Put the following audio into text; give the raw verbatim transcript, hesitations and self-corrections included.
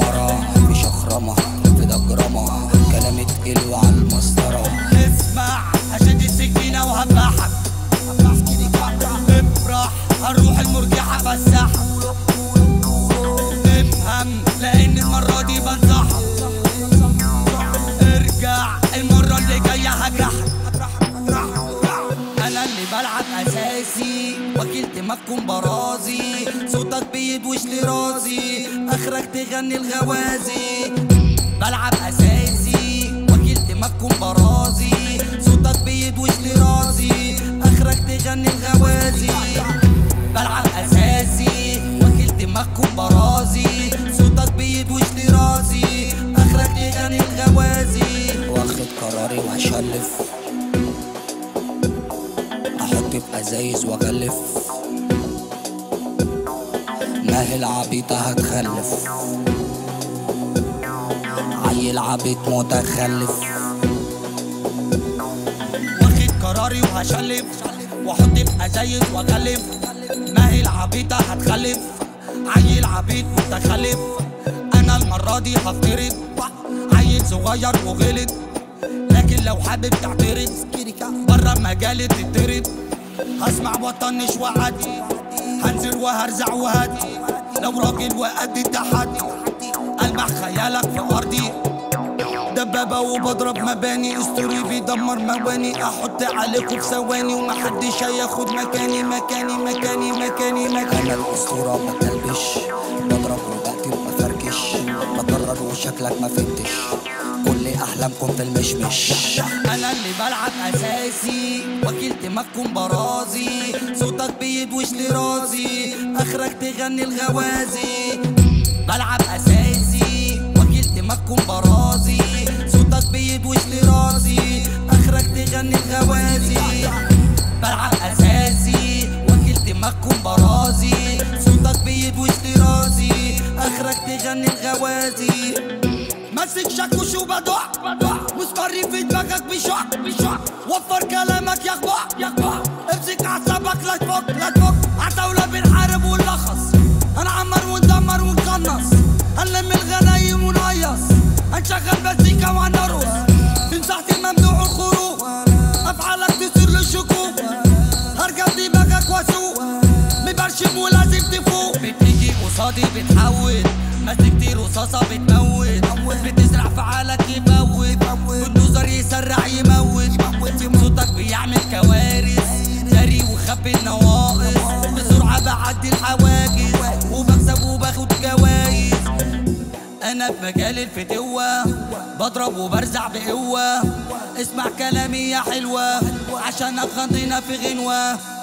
مسمرة في شخرمة في دجرمة كلامي تقيل وعلى المسطرة. اسمع هشد السكينة وهفحك افرح هنروح المرجحة فسحك افهم لأن المرة دي بنصحك ارجع المرة اللي جاية هجرحك. أنا اللي بلعب أساسي وكيل دماغكم برازي صوتك بيدوش لراسي آخرك تغني الغوازي. بلعب أساسي وكيل دماغكم برازي صوتك بيدوش لراسي آخرك تغني الغوازي. بلعب أساسي وكيل دماغكم برازي صوتك بيدوش لراسي آخرك تغني الغوازي. واخد قراري وهشلف احط بأزايز واغلف ماهي العبيطة هتخلف عيل عبيط متخلف. واخد قراري وهشلف واحط بأزايز واغلف ماهي العبيطة هتخلف عيل عبيط متخلف. انا المرة دي هفترض عيل صغير وغلط لكن لو حابب تعترض برا مجالي تترد. هسمع وطنش وعدي هنزل وهرزع وهدي لو راجل وقد التحدي ألمح خيالك في أرضي. دبابة وبضرب مباني اسطوري بيدمر مواني احط عليكم في ثواني ومحدش هياخد مكاني مكاني مكاني مكاني مكاني. انا الاسطورة بكلبش بضرب وبقتل بفركش بضرر وشكلك ما فهمتش كل احلامكم في المشمش. انا اللي بلعب اساسي وكيل دماغكم برازي صوتك بيدوش لراسي اخرك تغني الغوازي. بلعب اساسي وكيل دماغكم برازي صوتك بيدوش لراسي اخرك تغني الغوازي. بلعب اساسي وكيل دماغكم برازي صوتك بيدوش لراسي اخرك تغني الغوازي. ماسك شاكوش وبدع مسمري في دماغك بيشع بيشع وفر كلامك يخبع يخبع امسك اعصابك لا تفك لا تفك عتاولة بنحارب ونلخص هنعمر وندمر ونقنص هنلم الغنايم ونقيص هنشغل مزيكا وهنرقص من تحت الممدوح الخروج افعالك تصير للشكوك هرجع دماغك واسوق مبرشم ولازم تفوق. بتيجي قصادي بتحول مسكتي رصاصة بتموت بتزرع في عقلك يموت بالنظر يسرع يموت صوتك بيعمل كوارث جري وخبي النواقص بسرعة بعدي الحواجز وبكسب وباخد جوايز. انا في مجال الفتوة بضرب وبرزع بقوة اسمع كلامي يا حلوة عشان اخدنا في غنوة.